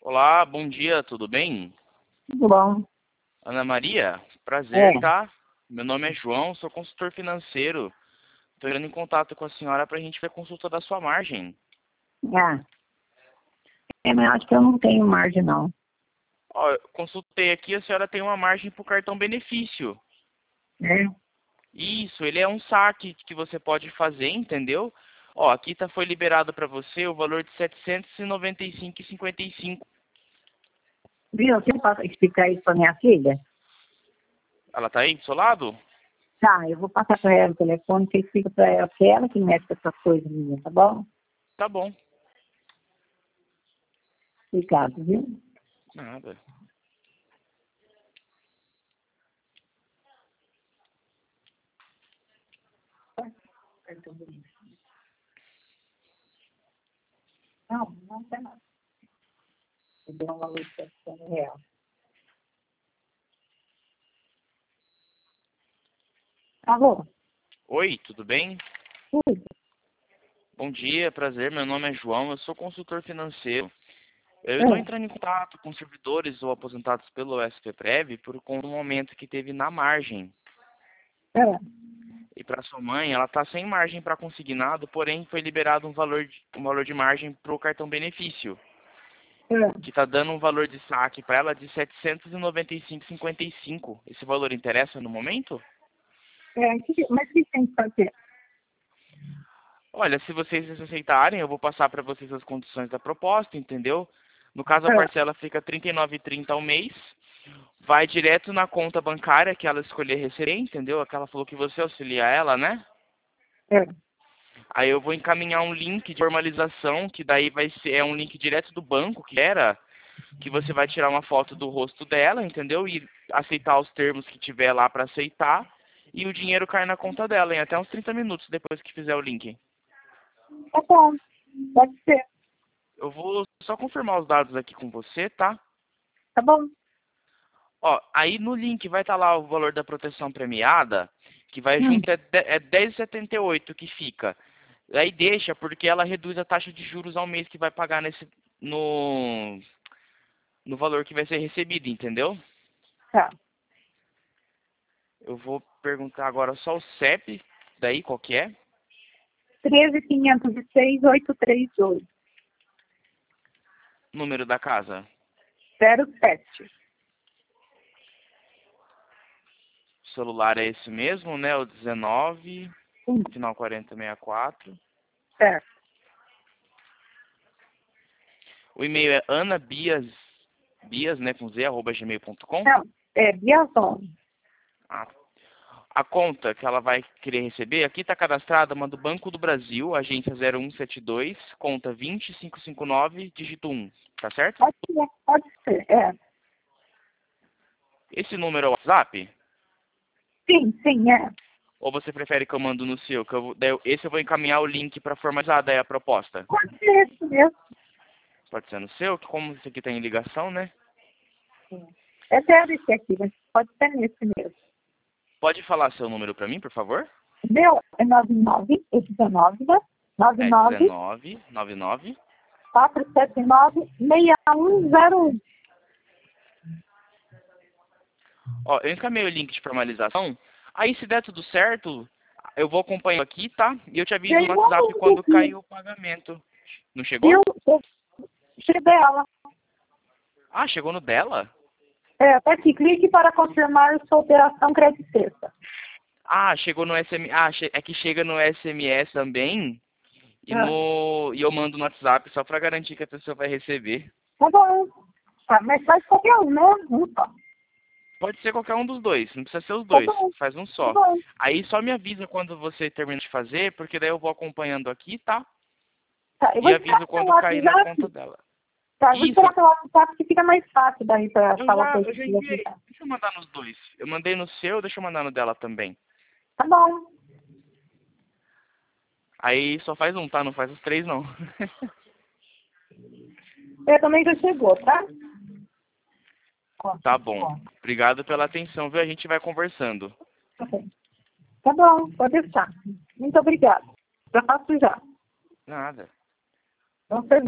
Olá, bom dia, tudo bem? Tudo bom. Ana Maria, prazer, É. tá? Meu nome é João, sou consultor financeiro. Estou entrando em contato com a senhora para a gente ver a consulta da sua margem. Ah, mas eu acho que eu não tenho margem, não. Ó, eu consultei aqui, a senhora tem uma margem para o cartão benefício. É. Isso, ele é um saque que você pode fazer, entendeu? Ó, aqui foi liberado para você o valor de R$ 795,55. Viu? Você pode explicar isso para minha filha? Ela tá aí do seu lado? Tá, eu vou passar para ela o telefone, você explica para ela, porque é ela que mexe com essas coisas minhas, tá bom? Tá bom, Obrigado, viu? nada. Não, não tem nada. Eu dei um valor de R$ 700. Alô? Oi, tudo bem? Tudo? Bom dia, prazer. Meu nome é João, eu sou consultor financeiro. Eu estou É. entrando em contato com servidores ou aposentados pelo SPPrev por conta do momento que teve na margem. É. E para sua mãe, ela está sem margem para consignado, porém foi liberado um valor de margem para o cartão benefício, É. que está dando um valor de saque para ela de R$ 795,55. Esse valor interessa no momento? Mas o que tem que fazer? Olha, se vocês aceitarem, eu vou passar para vocês as condições da proposta, entendeu? No caso, a É. parcela fica R$ 39,30 ao mês. Vai direto na conta bancária que ela escolher receber, entendeu? Aquela falou que você auxilia ela, né? É. Aí eu vou encaminhar um link de formalização, que daí vai ser um link direto do banco, que você vai tirar uma foto do rosto dela, entendeu? E aceitar os termos que tiver lá para aceitar. E o dinheiro cai na conta dela em até uns 30 minutos depois que fizer o link. Tá bom. Pode ser. Eu vou só confirmar os dados aqui com você, tá? Tá bom. Ó, aí no link vai estar lá o valor da proteção premiada, que vai Hum. junto, é 10,78 que fica. Aí deixa, porque ela reduz a taxa de juros ao mês que vai pagar no valor que vai ser recebido, entendeu? Tá. Eu vou perguntar agora só o CEP, daí qual que é? 13.506.838. Número da casa. 07. O celular é esse mesmo, né? O 19, Sim, final 4064. certo. O e-mail é anabias, né, com z, @gmail.com. Não, é Biazon. A conta que ela vai querer receber, aqui está cadastrada uma do Banco do Brasil, agência 0172, conta 2559, dígito 1, tá certo? Pode ser, é. Esse número é o WhatsApp? Sim, é. Ou você prefere que eu mando no seu? Esse eu vou encaminhar o link para formalizar daí a proposta. Pode ser esse mesmo. Pode ser no seu, que como esse aqui tem ligação, né? É zero esse aqui, mas pode ser nesse mesmo. Pode falar seu número para mim, por favor? Meu é 19, né? É 99 1999. 479 6101. Ó, eu encaminhei o link de formalização. Aí, se der tudo certo, eu vou acompanhando aqui, tá? E eu te aviso no Chegou WhatsApp no quando aqui. cair o pagamento. Não chegou? Viu? Cheguei dela. Ah, chegou no dela? É, tá aqui. Clique para confirmar sua operação crédito sexta. Ah, chegou no SMS. Ah, é que chega no SMS também. E, Ah, e eu mando no WhatsApp só pra garantir que a pessoa vai receber. tá bom. Tá, mas faz qualquer um, né? Um só. Pode ser qualquer um dos dois, não precisa ser os Tá dois, bom. faz um Tá só. bom. Aí só me avisa quando você termina de fazer, porque daí eu vou acompanhando aqui, tá? Tá, eu vou E esperar aviso pelo quando cair na conta WhatsApp. dela. Tá, eu vou Isso, esperar pelo WhatsApp que fica mais fácil daí pra falar com eu já esse enviei. aqui. Deixa eu mandar nos dois. Eu mandei no seu, deixa eu mandar no dela também. Tá bom. Aí só faz um, tá? Não faz os três, não. Você também já chegou, tá? Ó, Tá bom. ó. Obrigado pela atenção, viu? A gente vai conversando. Tá bom, pode deixar. Muito obrigada. Já faço já. Nada. Então,